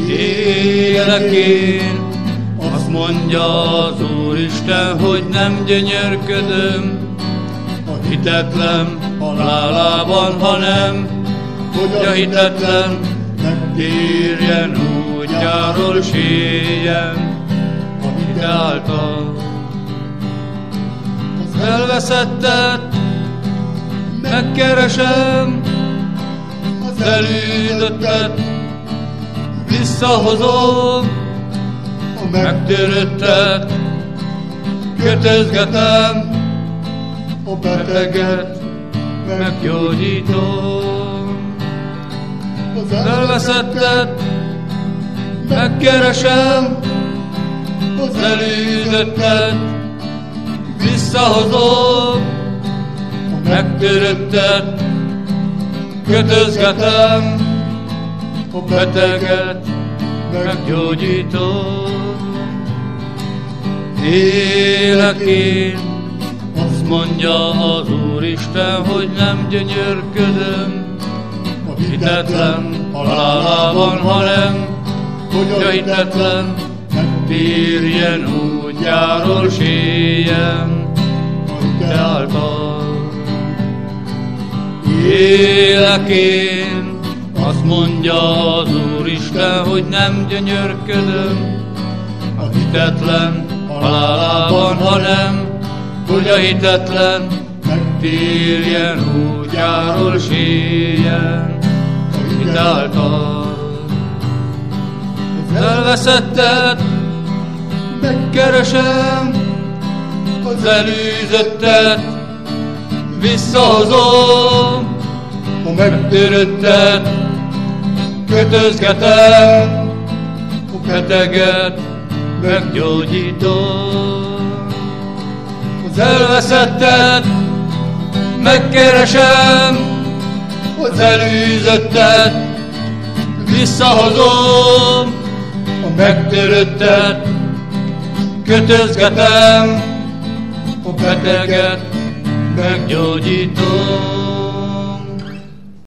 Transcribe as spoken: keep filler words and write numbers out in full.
Élek én, azt mondja az Úristen, hogy nem gyönyörködöm a hitetlen halálában, hanem hogy a hitetlen megtérjen útjáról, s éljen a hite által. Az elveszettet megkeresem, az elűzöttet visszahozom, a megtérőttet kötözgetem, a beteget meggyógyítom. Az elveszettet megkeresem, az elűzöttet visszahozom, a megtérőttet kötözgetem, a beteget meggyógyítom. Élek én, azt mondja az Úristen, hogy nem gyönyörködöm a hitetlen halálában, hanem hogy a hitetlen megtérjen útjáról, s éljen a hite által. Élek én, azt mondja az Úristen, hogy nem gyönyörködöm a hitetlen halálában, hanem hogy a hitetlen megtérjen útjáról, s éljen a hite által. Az elveszettet megkeresem, az elűzöttet visszahozom, a megtérőttet kötözgetem, a beteget meggyógyítom. Az elveszettet megkeresem, az elűzöttet visszahozom, a megtérőttet kötözgetem, a beteget meggyógyítom.